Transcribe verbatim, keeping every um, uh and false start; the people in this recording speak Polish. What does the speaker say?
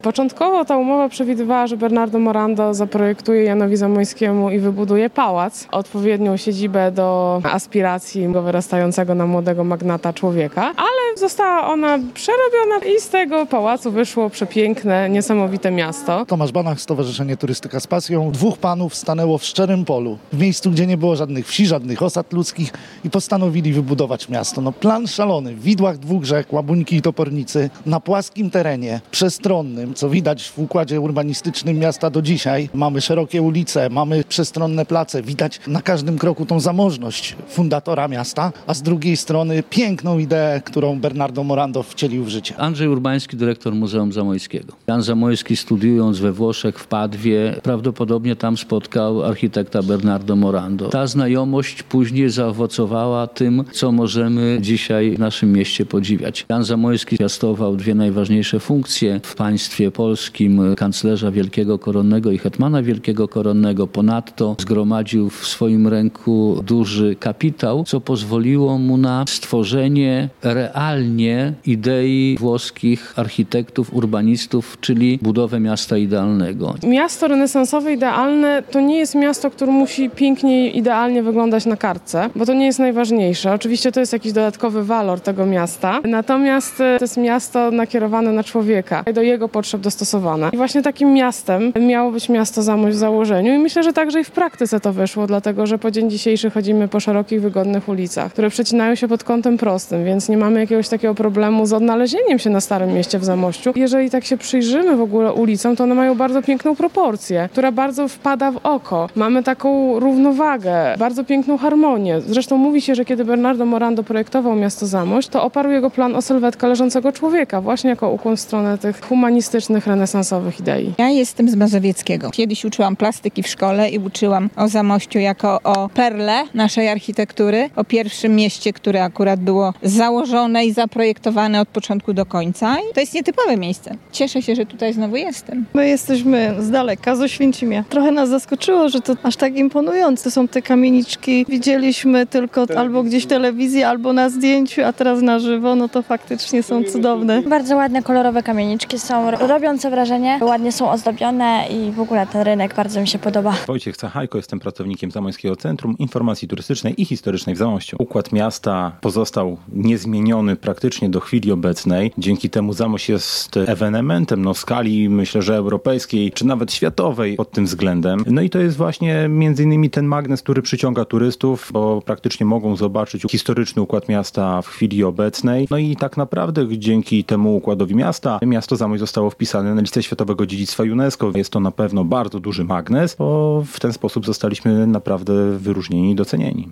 Początkowo ta umowa przewidywała, że Bernardo Morando zaprojektuje Janowi Zamoyskiemu i wybuduje pałac, odpowiednią siedzibę do aspiracji wyrastającego na młodego magnata człowieka, ale została ona przerobiona i z tego pałacu wyszło przepiękne, niesamowite miasto. Tomasz Banach, Stowarzyszenie Turystyka z Pasją. Dwóch panów stanęło w szczerym polu, w miejscu, gdzie nie było żadnych wsi, żadnych osad ludzkich i postanowili wybudować miasto. No plan szalony, w widłach dwóch rzek, Łabuńki i Topornicy, na płaskim terenie, przestronnym, co widać w układzie urbanistycznym miasta do dzisiaj. Mamy szerokie ulice, mamy przestronne place, widać na każdym kroku tą zamożność fundatora miasta, a z drugiej strony piękną ideę, którą Bernardo Morando wcielił w życie. Andrzej Urbański, dyrektor Muzeum Zamoyskiego. Jan Zamoyski, studiując we Włoszech w Padwie, prawdopodobnie tam spotkał architekta Bernardo Morando. Ta znajomość później zaowocowała tym, co możemy dzisiaj w naszym mieście podziwiać. Jan Zamoyski piastował dwie najważniejsze funkcje w państwie polskim, kanclerza wielkiego koronnego i hetmana wielkiego koronnego. Ponadto zgromadził w swoim ręku duży kapitał, co pozwoliło mu na stworzenie realnie idei włoskich architektów, urbanistów, czyli budowę miasta idealnego. Miasto renesansowe idealne to nie jest miasto, które musi pięknie i idealnie wyglądać na kartce, bo to nie jest najważniejsze. Oczywiście to jest jakiś dodatkowy walor tego miasta, natomiast to jest miasto nakierowane na człowieka i do jego potrzeb dostosowane. I właśnie takim miastem miało być miasto Zamość w założeniu i myślę, że także i w praktyce to wyszło, dlatego że po dzień dzisiejszy chodzimy po szerokich, wygodnych ulicach, które przecinają się pod kątem prostym, więc nie mamy jakiegoś takiego problemu z odnalezieniem się na Starym Mieście w Zamościu. Jeżeli tak się przyjrzymy w ogóle ulicom, to one mają bardzo piękną proporcję, która bardzo wpada w oko. Mamy taką równowagę, bardzo piękną harmonię. Zresztą mówi się, że kiedy Bernardo Morando projektował miasto Zamość, to oparł jego plan o sylwetkę leżącego człowieka, właśnie jako ukłon w stronę tych humanistycznych, renesansowych idei. Ja jestem z Mazowieckiego. Kiedyś uczyłam plastyki w szkole i uczyłam o Zamościu jako o perle naszej architektury, o pierwszym mieście, które akurat było założone i zaprojektowane od początku do końca. I to jest nietypowe miejsce. Cieszę się, że tutaj znowu jestem. My jesteśmy z daleka, z Oświęcimia. Trochę nas zaskoczyło, że to aż tak imponujące są te kamieniczki. Widzieliśmy tylko albo gdzieś w telewizji, albo na zdjęciu, a teraz na żywo, no to faktycznie są cudowne. Bardzo ładne, kolorowe kamieniczki są, robiące wrażenie, ładnie są ozdobione i w ogóle ten rynek bardzo mi się podoba. Wojciech Cachajko, jestem pracownikiem Zamoyskiego Centrum Informacji Turystycznej i Historycznej w Zamościu. Układ miasta pozostał niezmieniony praktycznie do chwili obecnej. Dzięki temu Zamość jest ewenementem no, w skali, myślę, że europejskiej, czy nawet światowej pod tym względem. No i to jest właśnie między innymi ten magnes, który przyciąga turystów, bo praktycznie mogą zobaczyć historyczny układ miasta w chwili obecnej. No i tak naprawdę dzięki temu układowi miasta, miasto Zamość zostało wpisane na listę Światowego Dziedzictwa UNESCO. Jest to na pewno bardzo duży magnes, bo w ten sposób zostaliśmy naprawdę wyróżnieni i docenieni.